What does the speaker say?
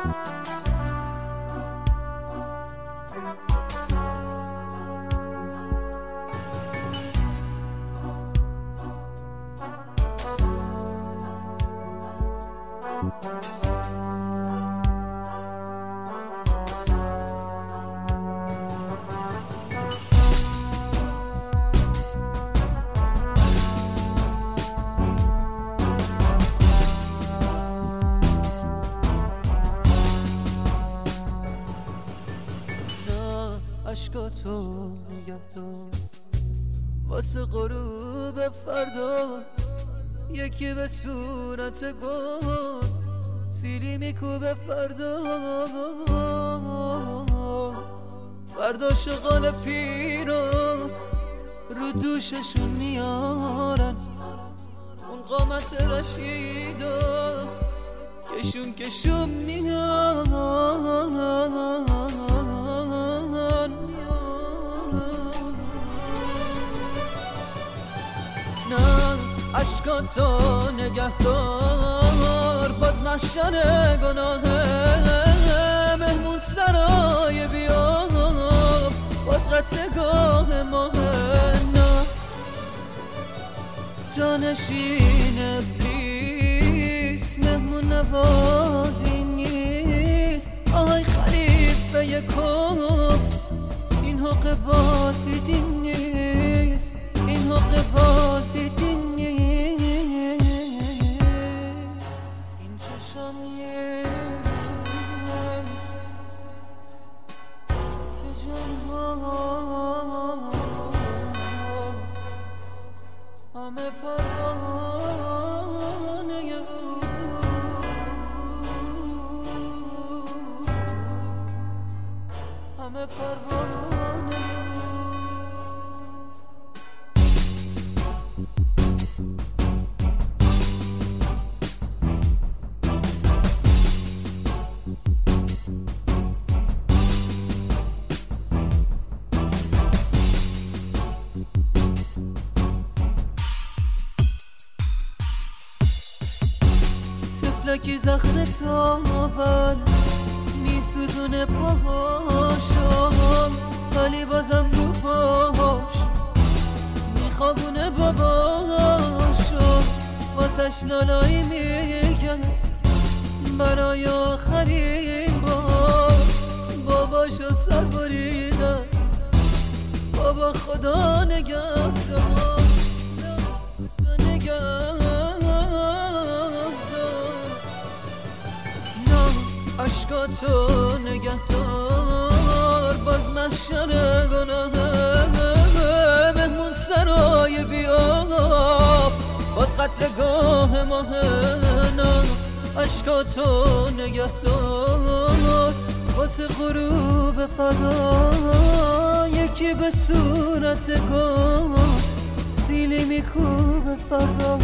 عشقاتو نگه دار واسه غروب فردا، یکی به صورت گل سیلی میکوبه فردا. فردا شغال پیرا رو دوششون میارن، اون قامت رشیدا کشون میان. عشقاتو نگه دار باز محشر گناهه، مهمون سرای بیا باز قطعگاه ماهه. نه جانشین ابلیس مهمون نوازی نیست. آهای خلیفه یکم این حق بازیدی نیست، این حق بازیدی نیست. این چشم نیست که جنها همه پروانه او، همه پروانه او. لکی زخم تاول میسودونه پاهاشم، ولی بازم رو پاهاش میخوابونه باباشم. واسش لالایی میگم برای آخرین بار، باباشو سر بریدم. بابا خدا نگهدار، عشقاتو نگه دار باز محشر گناهه، مهمون سرای بیاب باز قتلگاه ماهه. نه عشقاتو نگه دار واسه غروب فردا، یکی به صورت گل سیلی میکوبه فردا.